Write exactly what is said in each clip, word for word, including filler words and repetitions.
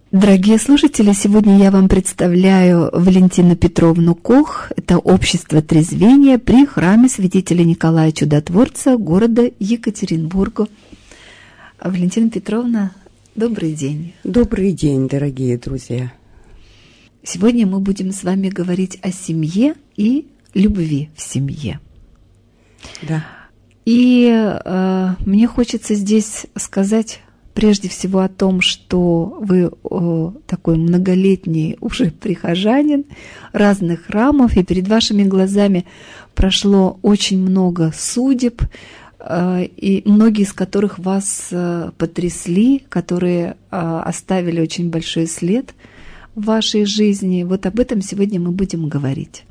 Дорогие слушатели, сегодня я вам представляю Валентину Петровну Кох. Это общество трезвения при храме святителя Николая Чудотворца города Екатеринбурга. Валентина Петровна, добрый день. Добрый день, дорогие друзья. Сегодня мы будем с вами говорить о семье и любви в семье. Да. И э, мне хочется здесь сказать прежде всего о том, что вы о, такой многолетний уже прихожанин разных храмов, и перед вашими глазами прошло очень много судеб, э, и многие из которых вас э, потрясли, которые э, оставили очень большой след в вашей жизни. Вот об этом сегодня мы будем говорить.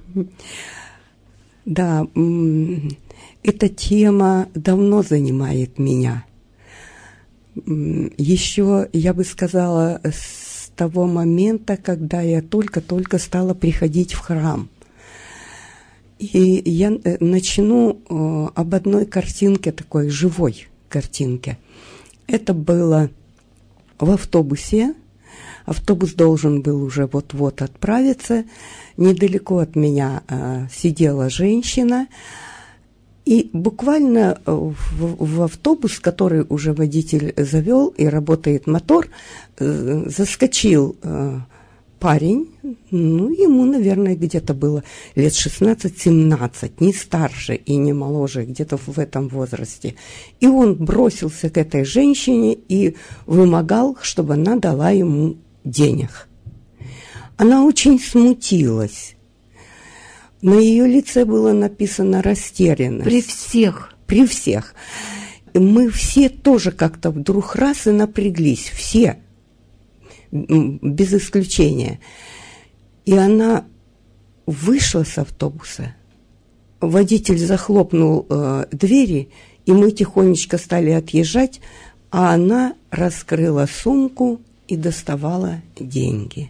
Да, эта тема давно занимает меня. Еще, я бы сказала, с того момента, когда я только-только стала приходить в храм. И я начну об одной картинке, такой живой картинке. Это было в автобусе. Автобус должен был уже вот-вот отправиться. Недалеко от меня сидела женщина. И буквально в, в автобус, который уже водитель завел и работает мотор, э, заскочил э, парень, ну, ему, наверное, где-то было лет шестнадцать-семнадцать, не старше и не моложе, где-то в этом возрасте. И он бросился к этой женщине и вымогал, чтобы она дала ему денег. Она очень смутилась. На ее лице было написано растерянность. При всех. При всех. Мы все тоже как-то вдруг раз и напряглись. Все. Без исключения. И она вышла с автобуса. Водитель захлопнул э, двери, и мы тихонечко стали отъезжать, а она раскрыла сумку и доставала деньги.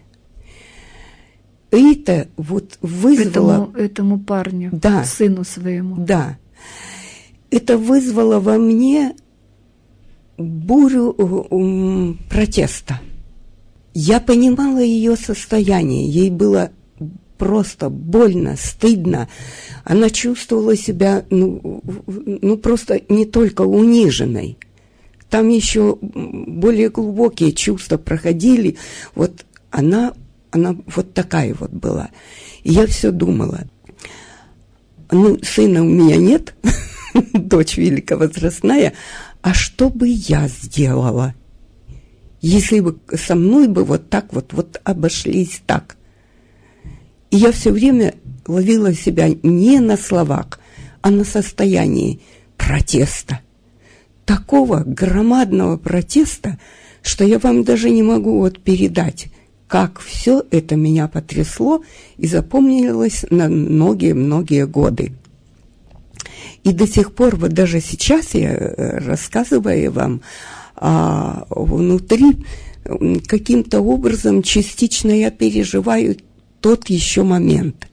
Это вот вызвало... Этому, этому парню, да, сыну своему. Да. Это вызвало во мне бурю um, протеста. Я понимала ее состояние. Ей было просто больно, стыдно. Она чувствовала себя, ну, ну просто не только униженной. Там еще более глубокие чувства проходили. Вот она... Она вот такая вот была. И я все думала, ну, сына у меня нет, дочь великовозрастная, а что бы я сделала, если бы со мной бы вот так вот, вот обошлись так? И я все время ловила себя не на словах, а на состоянии протеста. Такого громадного протеста, что я вам даже не могу вот передать, как все это меня потрясло и запомнилось на многие-многие годы. И до сих пор, вот даже сейчас я рассказываю вам, а, внутри каким-то образом частично я переживаю тот еще момент.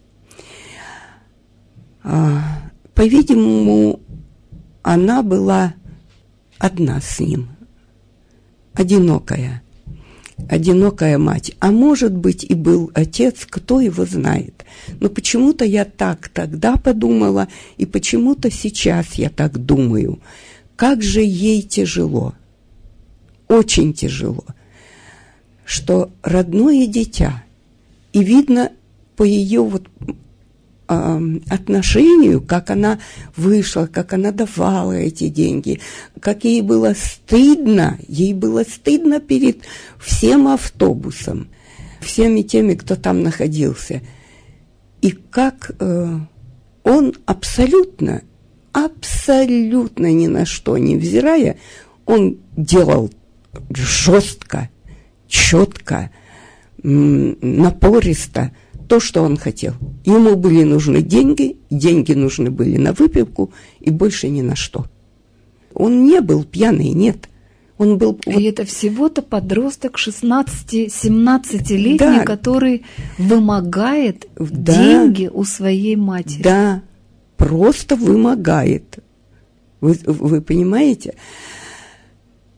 А, по-видимому, она была одна с ним, одинокая. Одинокая мать. А может быть, и был отец, кто его знает. Но почему-то я так тогда подумала, и почему-то сейчас я так думаю. Как же ей тяжело, очень тяжело, что родное дитя, и видно по ее вот отношению, как она вышла, как она давала эти деньги, как ей было стыдно, ей было стыдно перед всем автобусом, всеми теми, кто там находился. И как э, он абсолютно, абсолютно ни на что не взирая, он делал жестко, четко, м- напористо то, что он хотел. Ему были нужны деньги, деньги нужны были на выпивку и больше ни на что. Он не был пьяный, нет. Он был... И вот... это всего-то подросток шестнадцати-семнадцатилетний, да, который вымогает, да, деньги у своей матери. Да, просто, просто вымогает. Вы, вы понимаете?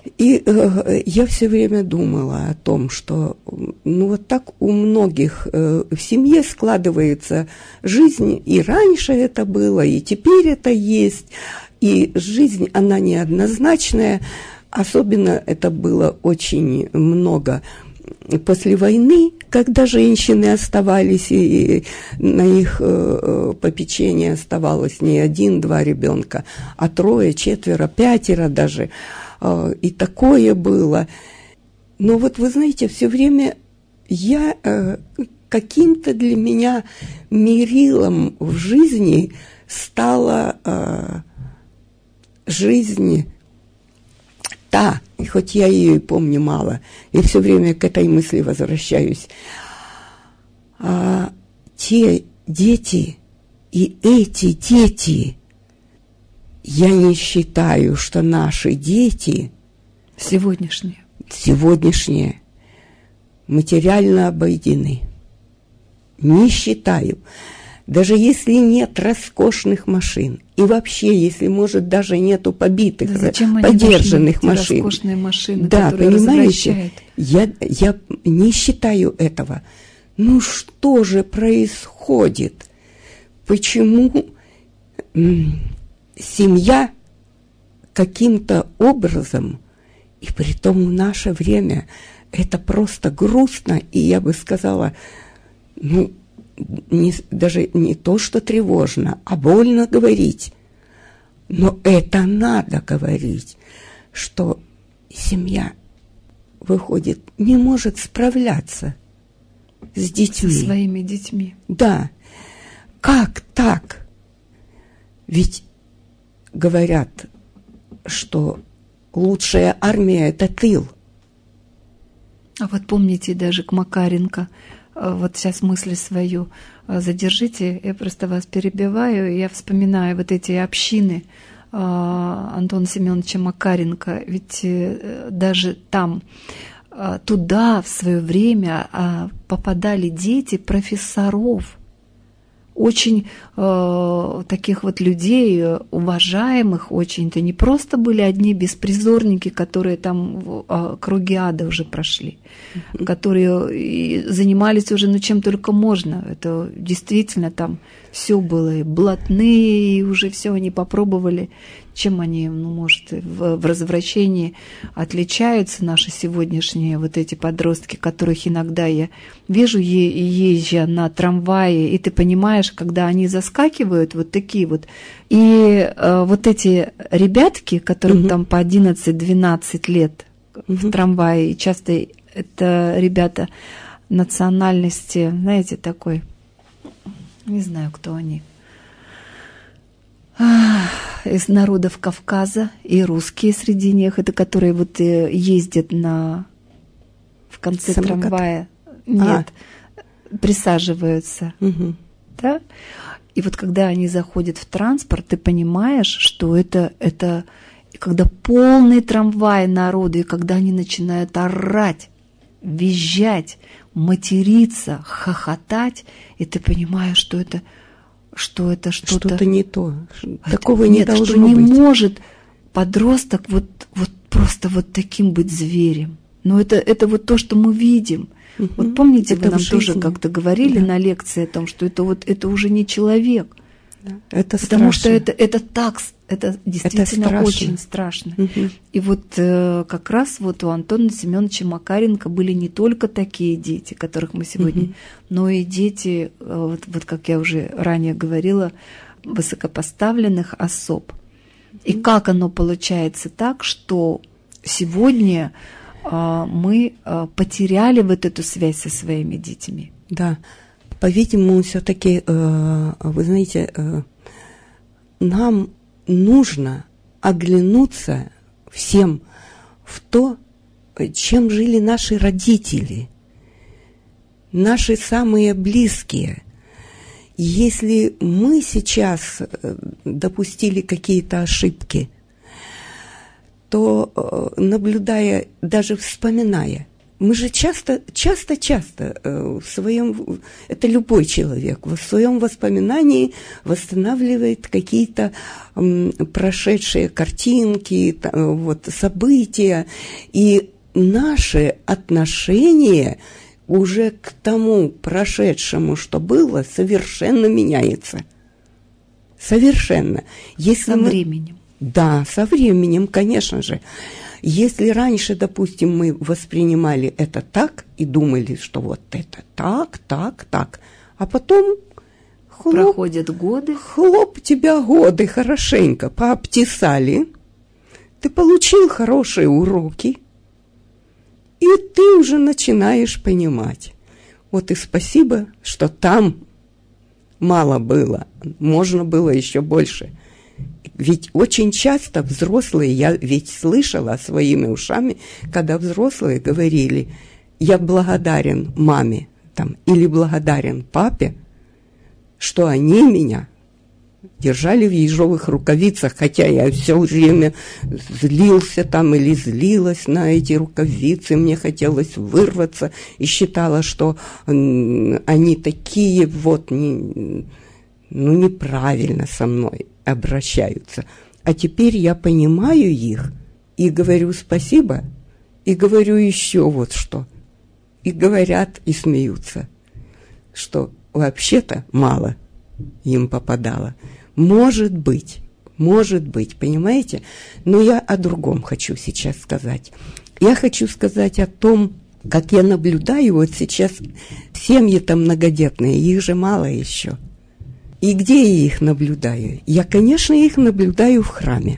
И э, я все время думала о том, что ну вот так у многих э, в семье складывается жизнь, и раньше это было, и теперь это есть, и жизнь, она неоднозначная, особенно это было очень много после войны, когда женщины оставались, и на их э, попечении оставалось не один-два ребенка, а трое, четверо, пятеро даже. И такое было. Но вот вы знаете, все время я э, каким-то для меня мерилом в жизни стала э, жизнь та, и хоть я ее и помню мало, и все время к этой мысли возвращаюсь. А те дети и эти дети, я не считаю, что наши дети сегодняшние, сегодняшние материально обойдены. Не считаю. Даже если нет роскошных машин, и вообще, если, может, даже нету побитых, да зачем подержанных они машин. Роскошные машины, да, которые понимаете, я, я не считаю этого. Ну что же происходит? Почему семья каким-то образом, и притом в наше время, это просто грустно, и я бы сказала, ну, не, даже не то, что тревожно, а больно говорить. Но это надо говорить, что семья, выходит, не может справляться с детьми. Со своими детьми. Да. Как так? Ведь говорят, что лучшая армия – это тыл. А вот помните, даже к Макаренко, вот сейчас мысль свою задержите, я просто вас перебиваю, я вспоминаю вот эти общины Антона Семеновича Макаренко, ведь даже там, туда в свое время попадали дети профессоров, очень э, таких вот людей, уважаемых очень. Это не просто были одни беспризорники, которые там в э, круги ада уже прошли, mm-hmm. которые занимались уже ну, чем только можно. Это действительно там все было, и блатные, и уже все они попробовали. Чем они, ну, может, в, в развращении отличаются наши сегодняшние вот эти подростки, которых иногда я вижу, е- езжа на трамвае, и ты понимаешь, когда они заскакивают, вот такие вот, и э, вот эти ребятки, которым угу. там по одиннадцать-двенадцать лет угу. в трамвае, и часто это ребята национальности, знаете, такой, не знаю, кто они, из народов Кавказа, и русские среди них, это которые вот ездят на в конце Самокат. Трамвая, нет, а. присаживаются, угу. да? И вот когда они заходят в транспорт, ты понимаешь, что это, это когда полный трамвай народу, и когда они начинают орать, визжать, материться, хохотать, и ты понимаешь, что это что это что-то... Что-то не то. Это, Такого нет, не должно что не быть. Не может подросток вот, вот просто вот таким быть зверем. Но это, это вот то, что мы видим. Угу. Вот помните, это вы нам тоже как-то говорили да. на лекции о том, что это, вот, это уже не человек. Да. Это Потому страшно. что это, это так, это действительно это очень страшно. Угу. И вот э, как раз вот у Антона Семеновича Макаренко были не только такие дети, которых мы сегодня, угу. но и дети, э, вот, вот как я уже ранее говорила, высокопоставленных особ. И как оно получается так, что сегодня э, мы э, потеряли вот эту связь со своими детьми? Да. По-видимому, все-таки, э, вы знаете, э, нам нужно оглянуться всем в то, чем жили наши родители, наши самые близкие. Если мы сейчас допустили какие-то ошибки, то, наблюдая, даже вспоминая, Мы же часто, часто, часто в своем, это любой человек, в своем воспоминании восстанавливает какие-то прошедшие картинки, вот, события, и наше отношение уже к тому прошедшему, что было, совершенно меняется. Совершенно. Если со мы... временем. Да, со временем, конечно же. Если раньше, допустим, мы воспринимали это так и думали, что вот это так, так, так, а потом хлоп, проходят годы, хлоп, тебя годы хорошенько пообтесали, ты получил хорошие уроки, и ты уже начинаешь понимать. Вот и спасибо, что там мало было, можно было еще больше. Ведь очень часто взрослые, я ведь слышала своими ушами, когда взрослые говорили, я благодарен маме там, или благодарен папе, что они меня держали в ежовых рукавицах, хотя я все время злился там или злилась на эти рукавицы, мне хотелось вырваться и считала, что они такие вот не, ну, неправильно со мной обращаются. А теперь я понимаю их и говорю спасибо, и говорю еще вот что. И говорят, и смеются, что вообще-то мало им попадало. Может быть, может быть, понимаете? Но я о другом хочу сейчас сказать. Я хочу сказать о том, как я наблюдаю вот сейчас семьи-то многодетные, их же мало еще. И где я их наблюдаю? Я, конечно, их наблюдаю в храме.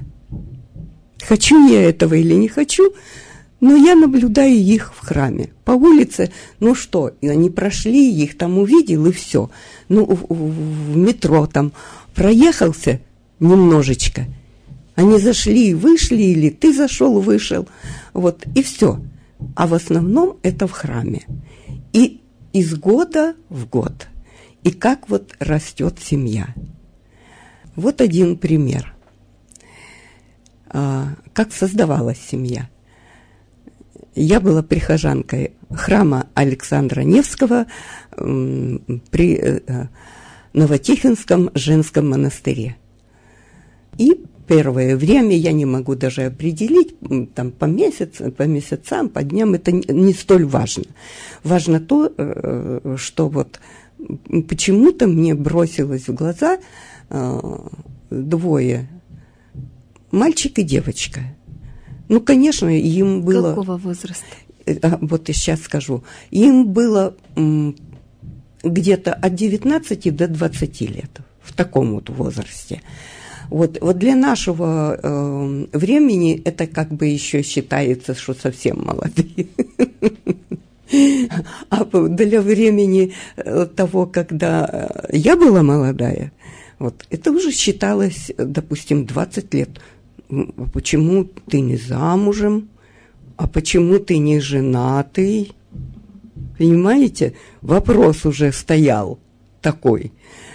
Хочу я этого или не хочу, но я наблюдаю их в храме. По улице, ну что, они прошли, их там увидел, и все. Ну, в, в, в метро там проехался немножечко. Они зашли и вышли, или ты зашел, вышел. Вот, и все. А в основном это в храме. И из года в год. И как вот растет семья. Вот один пример. А, как создавалась семья. Я была прихожанкой храма Александра Невского м, при э, Новотихинском женском монастыре. И первое время, я не могу даже определить, там по месяцам, по месяцам, по дням, это не, не столь важно. Важно то, э, что вот почему-то мне бросилось в глаза э, двое, мальчик и девочка. Ну, конечно, им было... Какого возраста? А, вот я сейчас скажу. Им было м, где-то от девятнадцати до двадцати лет, в таком вот возрасте. Вот, вот для нашего э, времени это как бы еще считается, что совсем молодые. А для времени того, когда я была молодая, вот, это уже считалось, допустим, двадцать лет. Почему ты не замужем? А почему ты не женатый? Понимаете? Вопрос уже стоял такой.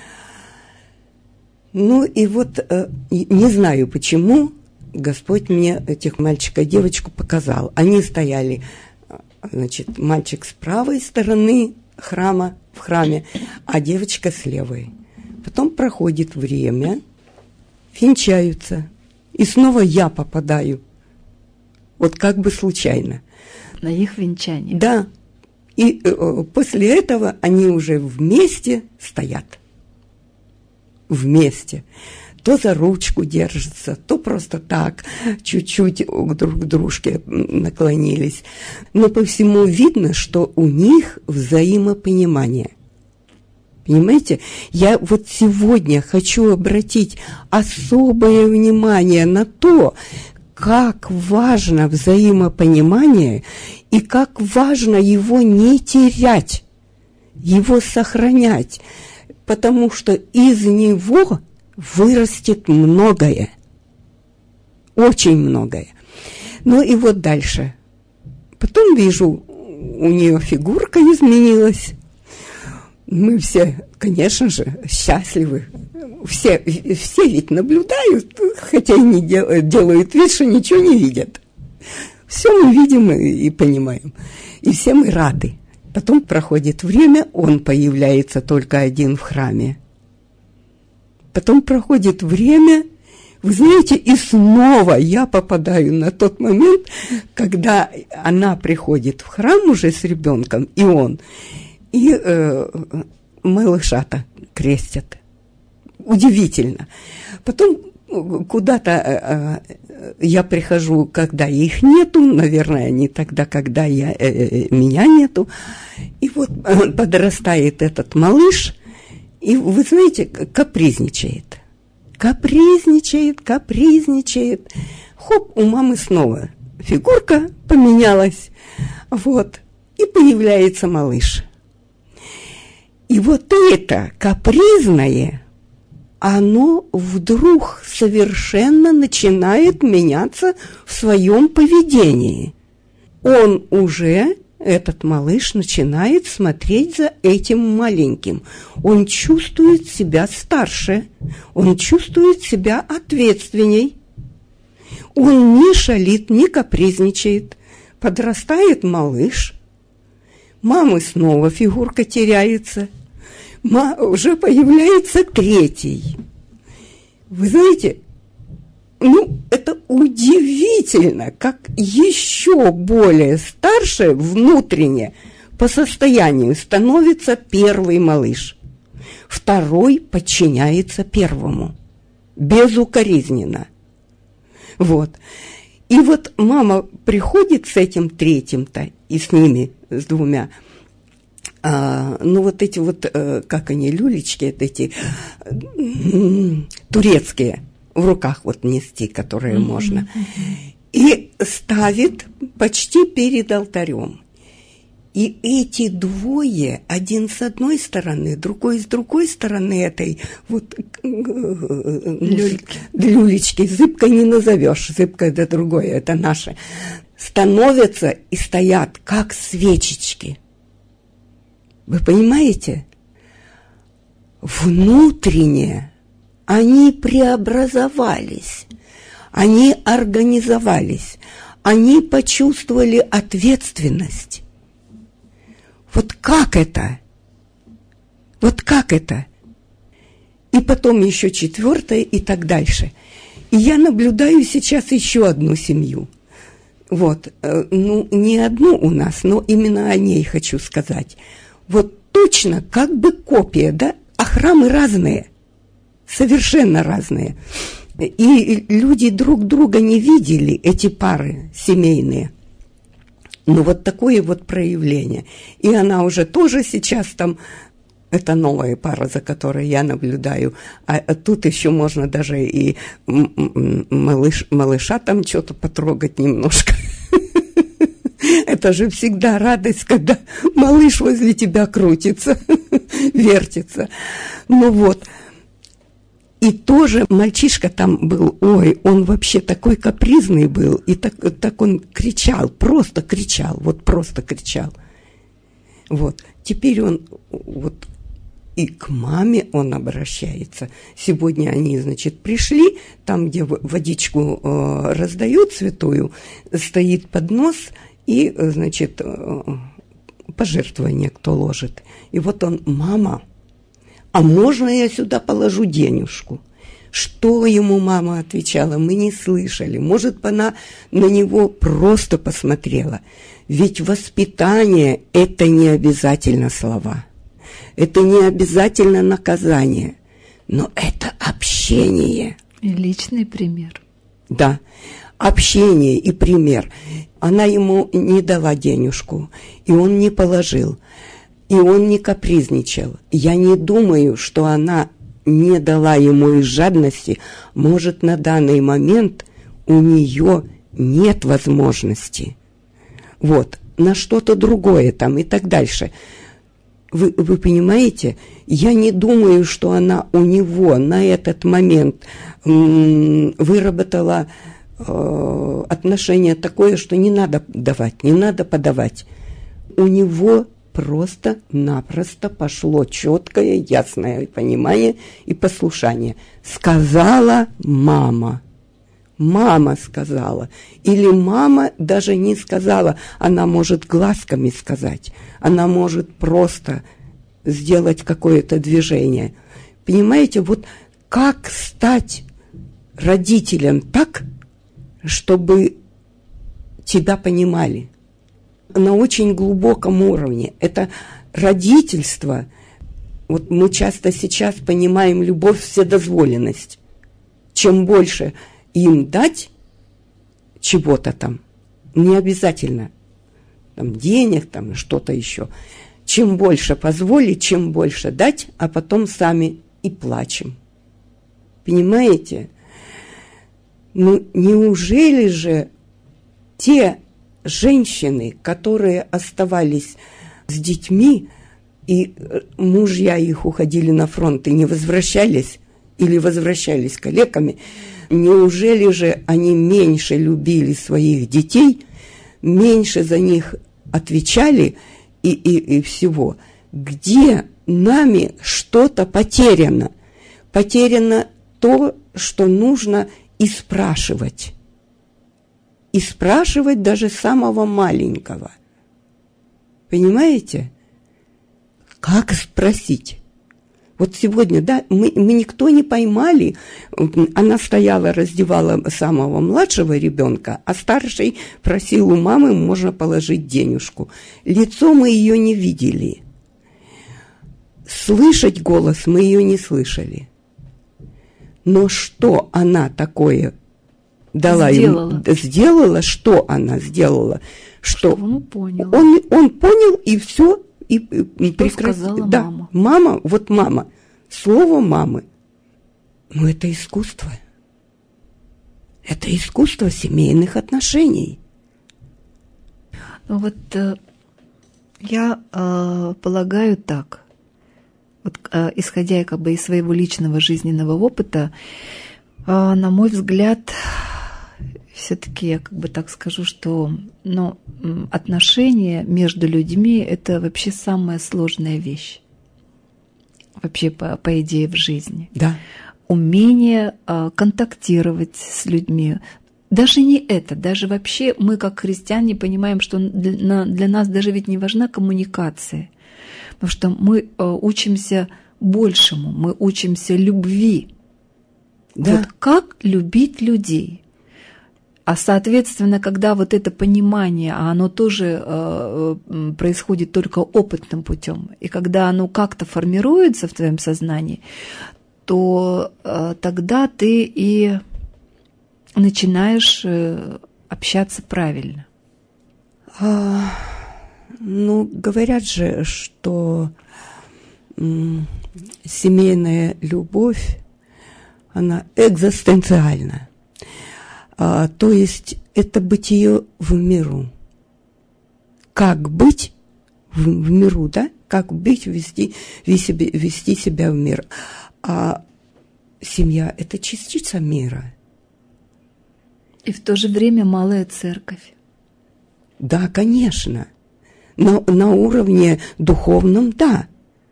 Ну и вот не знаю, почему Господь мне этих мальчика и девочку показал. Они стояли, значит, мальчик с правой стороны храма, в храме, а девочка с левой. Потом проходит время, венчаются. И снова я попадаю, вот как бы случайно. На их венчание. Да. И э, после этого они уже вместе стоят. Вместе. То за ручку держатся, то просто так, чуть-чуть друг к дружке наклонились. Но по всему видно, что у них взаимопонимание. Понимаете, я вот сегодня хочу обратить особое внимание на то, как важно взаимопонимание и как важно его не терять, его сохранять, потому что из него вырастет многое, очень многое. Ну и вот дальше. Потом вижу, у нее фигурка изменилась. Мы все, конечно же, счастливы. Все, все ведь наблюдают, хотя и не дел, делают вид, что ничего не видят. Все мы видим и, и понимаем. И все мы рады. Потом проходит время, он появляется только один в храме. Потом проходит время, вы знаете, и снова я попадаю на тот момент, когда она приходит в храм уже с ребенком, и он, и э, малыша-то крестят. Удивительно. Потом куда-то э, э, я прихожу, когда их нету, наверное, не тогда, когда я, э, меня нету, и вот подрастает этот малыш, и, вы знаете, капризничает. Капризничает, капризничает. Хоп, у мамы снова фигурка поменялась. Вот. И появляется малыш. И вот это капризное, оно вдруг совершенно начинает меняться в своем поведении. Он уже... Этот малыш начинает смотреть за этим маленьким. Он чувствует себя старше, он чувствует себя ответственней. Он не шалит, не капризничает. Подрастает малыш. Мамы снова фигурка теряется. Ма- уже появляется третий. Вы знаете, ну, это удивительно, как еще более старше внутренне по состоянию становится первый малыш. Второй подчиняется первому, безукоризненно. Вот. И вот мама приходит с этим третьим-то и с ними, с двумя, а, ну вот эти вот, а, как они, люлечки, эти м-м, турецкие, в руках вот нести, которые mm-hmm. можно, и ставит почти перед алтарем. И эти двое, один с одной стороны, другой с другой стороны этой вот люлечки, люлечки, зыбкой не назовешь, зыбка это другое, это наше, становятся и стоят, как свечечки. Вы понимаете? Внутренне они преобразовались, они организовались, они почувствовали ответственность. Вот как это? Вот как это? И потом еще четвертое и так дальше. И я наблюдаю сейчас еще одну семью. Вот, ну, не одну у нас, но именно о ней хочу сказать. Вот точно как бы копия, да? А храмы разные. Совершенно разные. И люди друг друга не видели, эти пары семейные. Ну, вот такое вот проявление. И она уже тоже сейчас там, это новая пара, за которой я наблюдаю. А, а тут еще можно даже и малыш, малыша там что-то потрогать немножко. Это же всегда радость, когда малыш возле тебя крутится, вертится. Ну вот. И тоже мальчишка там был, ой, он вообще такой капризный был, и так, так он кричал, просто кричал, вот просто кричал. Вот, теперь он, вот, и к маме он обращается. Сегодня они, значит, пришли, там, где водичку э, раздают святую, стоит поднос, и, значит, э, пожертвование кто ложит. И вот он, мама, а можно я сюда положу денежку? Что ему мама отвечала, мы не слышали. Может, она на него просто посмотрела. Ведь воспитание – это не обязательно слова. Это не обязательно наказание. Но это общение. И личный пример. Да, общение и пример. Она ему не дала денежку, и он не положил. И он не капризничал. Я не думаю, что она не дала ему из жадности. Может, на данный момент у нее нет возможности. Вот, на что-то другое там и так дальше. Вы, вы понимаете, я не думаю, что она у него на этот момент м- выработала э- отношение такое, что не надо давать, не надо подавать. У него просто-напросто пошло четкое, ясное понимание и послушание. Сказала мама. мама сказала. Или мама даже не сказала, она может глазками сказать, она может просто сделать какое-то движение. Понимаете, вот как стать родителем так, чтобы тебя понимали на очень глубоком уровне. Это родительство. Вот мы часто сейчас понимаем любовь, вседозволенность. Чем больше им дать чего-то там, не обязательно там, денег, там что-то еще. Чем больше позволить, чем больше дать, а потом сами и плачем. Понимаете? Ну, неужели же те женщины, которые оставались с детьми, и мужья их уходили на фронт и не возвращались, или возвращались калеками, неужели же они меньше любили своих детей, меньше за них отвечали и, и, и всего? Где нами что-то потеряно? Потеряно то, что нужно и спрашивать. И спрашивать даже самого маленького. Понимаете? Как спросить? Вот сегодня, да, мы, мы никто не поймали. Она стояла, раздевала самого младшего ребенка, а старший просил у мамы, можно положить денежку. Лицо мы ее не видели. Слышать голос мы ее не слышали. Но что она такое дала сделала. ему? Сделала, что она сделала? Что, что он понял. Он, он понял, и все. И, и что сказала да, мама. Мама, вот мама. Слово мамы. Но это искусство. Это искусство семейных отношений. Ну вот э, я э, полагаю так. Вот, э, исходя как бы из своего личного жизненного опыта, э, на мой взгляд, все-таки я как бы так скажу, что ну, отношения между людьми – это вообще самая сложная вещь. Вообще, по, по идее, в жизни. Да. Умение э, контактировать с людьми. Даже не это, даже вообще мы, как христиане, понимаем, что для, для нас даже ведь не важна коммуникация. Потому что мы э, учимся большему, мы учимся любви. Да. Вот как любить людей? А соответственно, когда вот это понимание, а оно тоже э, происходит только опытным путем, и когда оно как-то формируется в твоем сознании, то э, тогда ты и начинаешь э, общаться правильно. А, ну, говорят же, что м, семейная любовь, она экзистенциальна. А, то есть это бытие в миру. Как быть в, в миру, да? Как быть, вести, вести, вести себя в мир. А семья – это частица мира. И в то же время малая церковь. Да, конечно. На, на уровне духовном, да.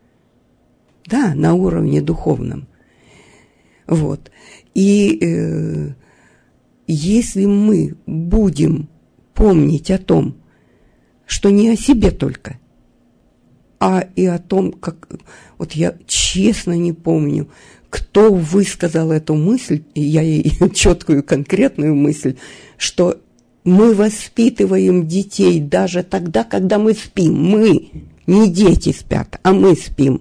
Да, на уровне духовном. Вот. И э, если мы будем помнить о том, что не о себе только, а и о том, как... Вот я честно не помню, кто высказал эту мысль, и я ей четкую, конкретную мысль, что мы воспитываем детей даже тогда, когда мы спим. Мы, не дети спят, а мы спим.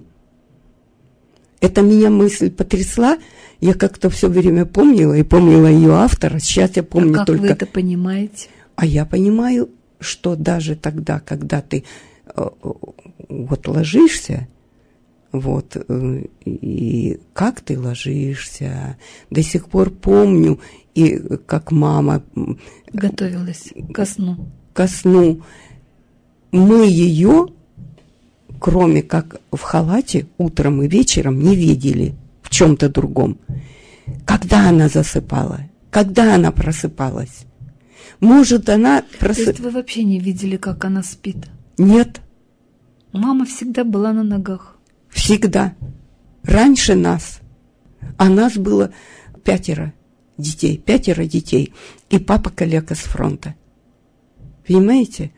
Это меня мысль потрясла. Я как-то все время помнила, и помнила ее автора. Сейчас я помню а как только... вы это понимаете? А я понимаю, что даже тогда, когда ты э, вот ложишься, вот, э, и как ты ложишься, до сих пор помню, и как мама... Готовилась ко сну. Ко сну. Мы ее, кроме как в халате, утром и вечером не видели в чем-то другом. Когда она засыпала? Когда она просыпалась? Может, она... Прос... То есть вы вообще не видели, как она спит? Нет. Мама всегда была на ногах. Всегда. Раньше нас. А нас было пятеро. детей, пятеро детей, и папа калека с фронта. Понимаете?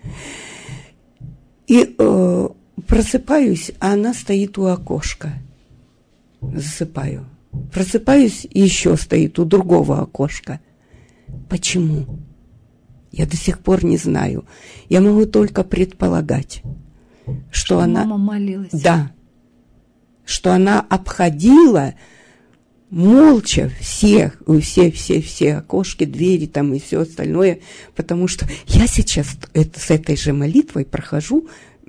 И э, просыпаюсь, а она стоит у окошка. Засыпаю. Просыпаюсь, и еще стоит у другого окошка. Почему? Я до сих пор не знаю. Я могу только предполагать, что, что она... Мама молилась. Да. Что она обходила молча всех, все, все, все окошки, двери там и все остальное, потому что я сейчас это, с этой же молитвой прохожу,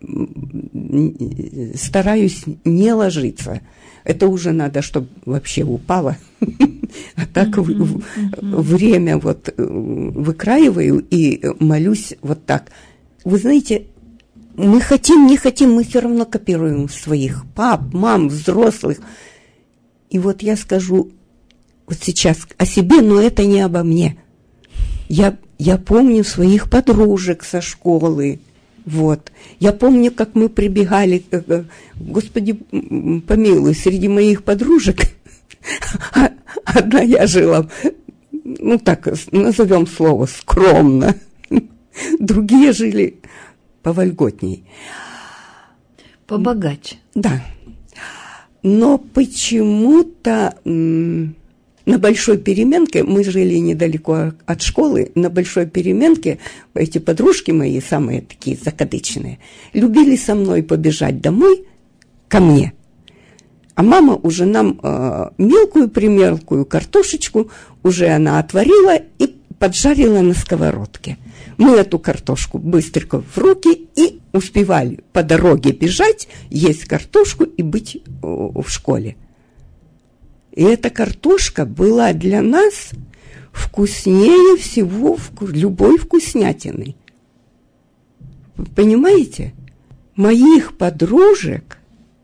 стараюсь не ложиться. Это уже надо, чтобы вообще упало. А так время вот выкраиваю и молюсь вот так. Вы знаете, мы хотим, не хотим, мы все равно копируем своих пап, мам, взрослых. И вот я скажу вот сейчас о себе, но это не обо мне. Я, я помню своих подружек со школы. Вот. Я помню, как мы прибегали, Господи, помилуй, среди моих подружек одна я жила, ну так, назовем слово, скромно. Другие жили повольготней. Побогаче. Да. Но почему-то м, на Большой Переменке, мы жили недалеко от школы, на Большой Переменке эти подружки мои, самые такие закадычные, любили со мной побежать домой ко мне. А мама уже нам э, мелкую примелкую картошечку уже она отварила и поджарила на сковородке. Мы эту картошку быстренько в руки и успевали по дороге бежать, есть картошку и быть в школе. И эта картошка была для нас вкуснее всего любой вкуснятины. Понимаете? Моих подружек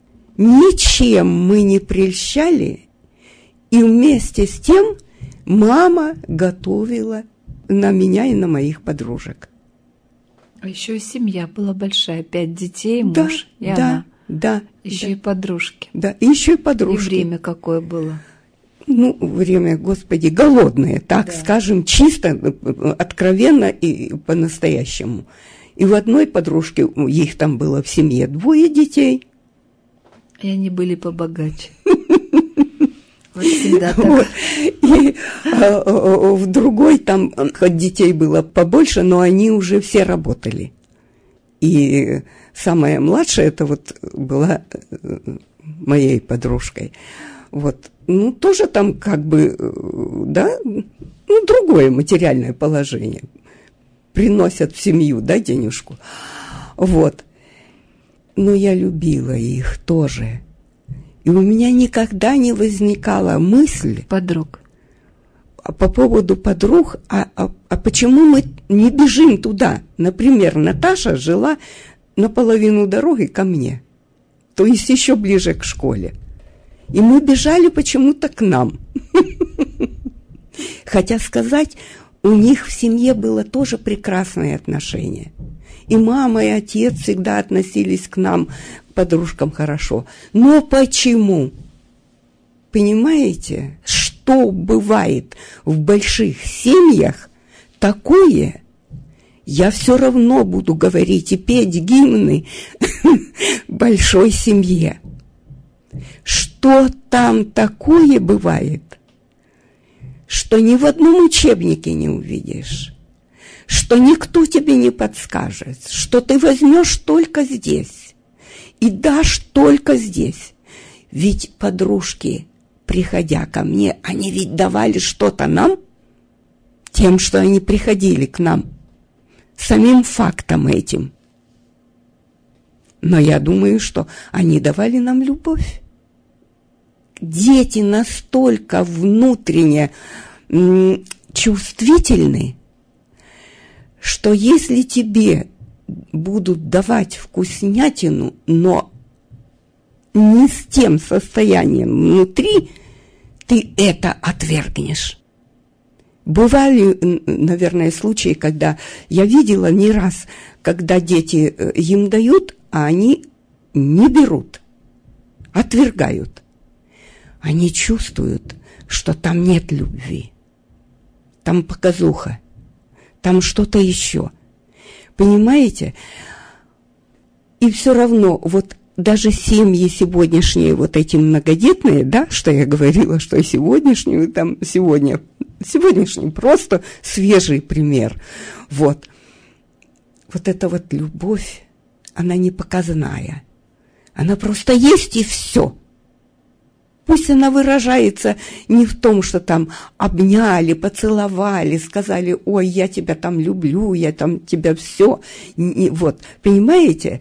ничем мы не прельщали, и вместе с тем мама готовила на меня и на моих подружек. А еще и семья была большая, пять детей, муж да, и да, она. Да, еще да. и подружки. Да, и еще и подружки. И время какое было? Ну, время, Господи, голодное, так да. скажем, чисто, откровенно и по-настоящему. И у одной подружки, их там было в семье двое детей. И они были побогаче. Вот всегда так. Вот. И а, а, в другой там, хоть детей было побольше, но они уже все работали. И самая младшая, это вот была моей подружкой. Вот. Ну, тоже там как бы, да, ну, другое материальное положение. Приносят в семью, да, денежку. Вот. Но я любила их тоже. И у меня никогда не возникала мысль... Подруг. По поводу подруг, а, а, а почему мы не бежим туда? Например, Наташа жила наполовину дороги ко мне, то есть еще ближе к школе. И мы бежали почему-то к нам. Хотя сказать, у них в семье было тоже прекрасное отношение. И мама, и отец всегда относились к нам, подружкам, хорошо. Но почему? Понимаете, что бывает в больших семьях такое, я все равно буду говорить и петь гимны большой семье. Что там такое бывает, что ни в одном учебнике не увидишь, что никто тебе не подскажет, что ты возьмешь только здесь и дашь только здесь. Ведь подружки, приходя ко мне, они ведь давали что-то нам, тем, что они приходили к нам, самим фактом этим. Но я думаю, что они давали нам любовь. Дети настолько внутренне м, чувствительны, что если тебе будут давать вкуснятину, но не с тем состоянием внутри, ты это отвергнешь. Бывали, наверное, случаи, когда я видела не раз, когда дети им дают, а они не берут, отвергают. Они чувствуют, что там нет любви. там показуха, там что-то еще. Понимаете? И все равно, вот даже семьи сегодняшние, вот эти многодетные, да, что я говорила, что и сегодняшнюю, там, сегодня, сегодняшний просто свежий пример. Вот. Вот эта вот любовь, она не показная. Она просто есть и все. Пусть она выражается не в том, что там обняли, поцеловали, сказали, ой, я тебя там люблю, я там тебя все. Вот, понимаете?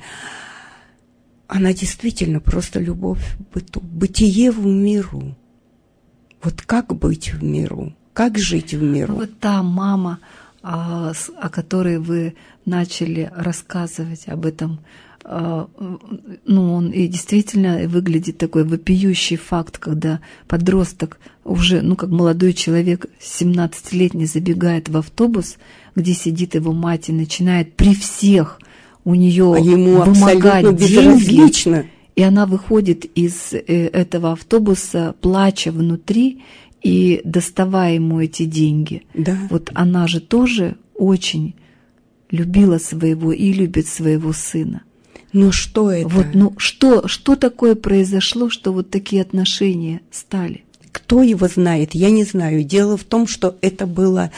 Она действительно просто любовь в быту, бытие в миру. Вот как быть в миру, как жить в миру. Ну, вот та мама, о которой вы начали рассказывать об этом, ну, он и действительно выглядит такой вопиющий факт, когда подросток уже, ну, как молодой человек, семнадцатилетний, забегает в автобус, где сидит его мать, и начинает при всех у нее а ему вымогать деньги, и она выходит из этого автобуса, плача внутри, и доставая ему эти деньги. Да. Вот она же тоже очень любила своего и любит своего сына. Но что это? Вот, ну что, что такое произошло, что вот такие отношения стали? Кто его знает? Я не знаю. Дело в том, что это было...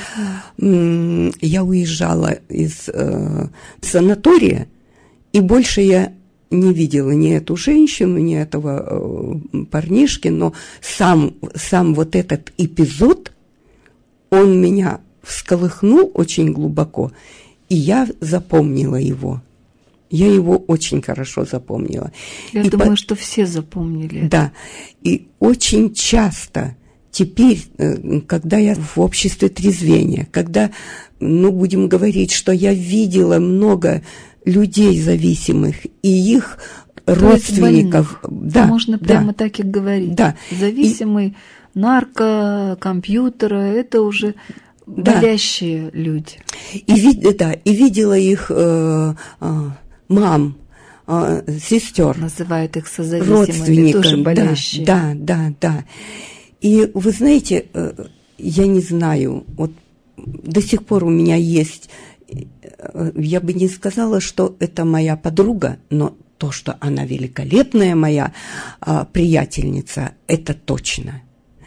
Я уезжала из э, санатория, и больше я не видела ни эту женщину, ни этого э, парнишки, но сам, сам вот этот эпизод, он меня всколыхнул очень глубоко, и я запомнила его. Я его очень хорошо запомнила. Я и думаю, по... что все запомнили. Да. И очень часто теперь, когда я в обществе трезвения, когда, ну, будем говорить, что я видела много людей зависимых и их То родственников. Да, можно да, прямо так и говорить. Да. Зависимый, и... нарко, компьютера, это уже... болящие да. люди. И, вид, да, и видела их э, э, мам, э, сестер. Называют их созависимыми, тоже болящие. Да, да, да, да. И вы знаете, э, я не знаю, вот до сих пор у меня есть, э, я бы не сказала, что это моя подруга, но то, что она великолепная моя э, приятельница, это точно.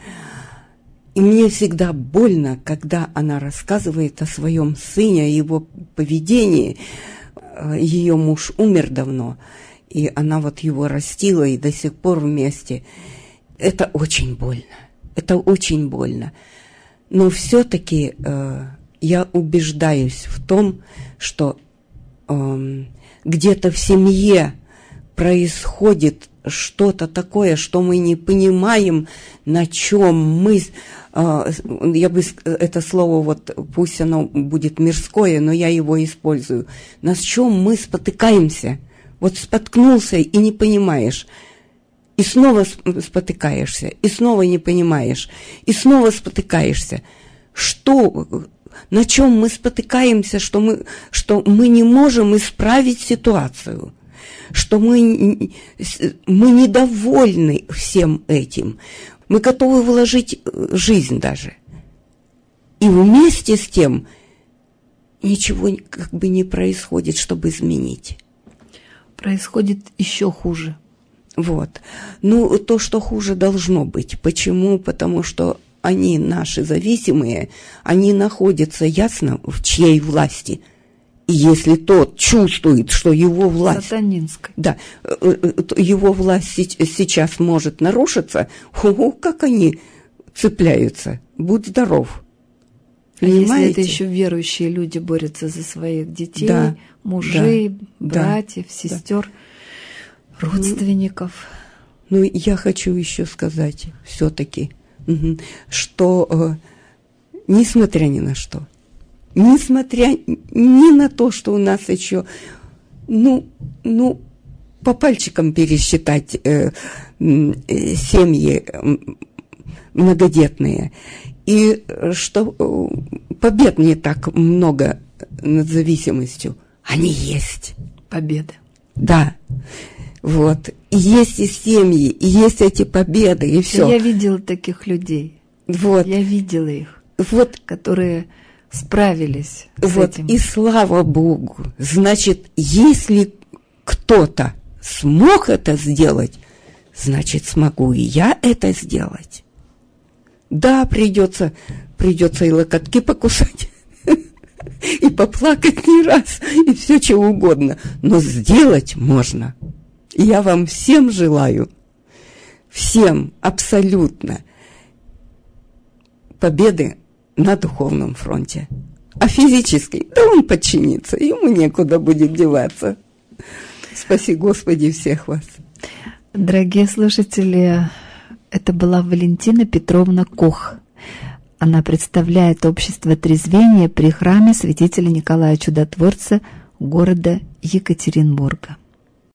И мне всегда больно, когда она рассказывает о своем сыне, о его поведении. Ее муж умер давно, и она вот его растила, и до сих пор вместе. Это очень больно. Это очень больно. Но все-таки э, я убеждаюсь в том, что э, где-то в семье происходит что-то такое, что мы не понимаем, на чем мы... Я бы это слово, вот пусть оно будет мирское, но я его использую. На чем мы спотыкаемся. Вот споткнулся и не понимаешь. И снова спотыкаешься, и снова не понимаешь, и снова спотыкаешься. Что, на чем мы спотыкаемся, что мы, что мы не можем исправить ситуацию, что мы, мы недовольны всем этим. Мы готовы вложить жизнь даже. И вместе с тем ничего как бы не происходит, чтобы изменить. Происходит еще хуже. Вот. Ну, то, что хуже, должно быть. Почему? Потому что они, наши зависимые, они находятся, ясно, в чьей власти. И если тот чувствует, что его власть... Сатанинской. Да, его власть сейчас может нарушиться, о, как они цепляются. Будь здоров. А если это еще верующие люди борются за своих детей, да, мужей, да, братьев, да, сестер, да. родственников. Ну, я хочу еще сказать все-таки, что несмотря ни на что, несмотря ни на то, что у нас еще, ну, ну, по пальчикам пересчитать э, э, семьи э, многодетные, и что э, побед не так много над зависимостью, они есть. Победы. Да, вот. И есть и семьи, и есть эти победы, и все. Я видела таких людей. Вот. Я видела их. вот, которые справились с вот, этим. И слава Богу, значит, если кто-то смог это сделать, значит, смогу и я это сделать. Да, придется, придется и локотки покусать, и поплакать не раз, и все чего угодно, но сделать можно. Я вам всем желаю, всем абсолютно победы на духовном фронте. А физический, да он подчинится, ему некуда будет деваться. Спаси Господи всех вас. Дорогие слушатели, это была Валентина Петровна Кох. Она представляет общество трезвения при храме святителя Николая Чудотворца города Екатеринбурга.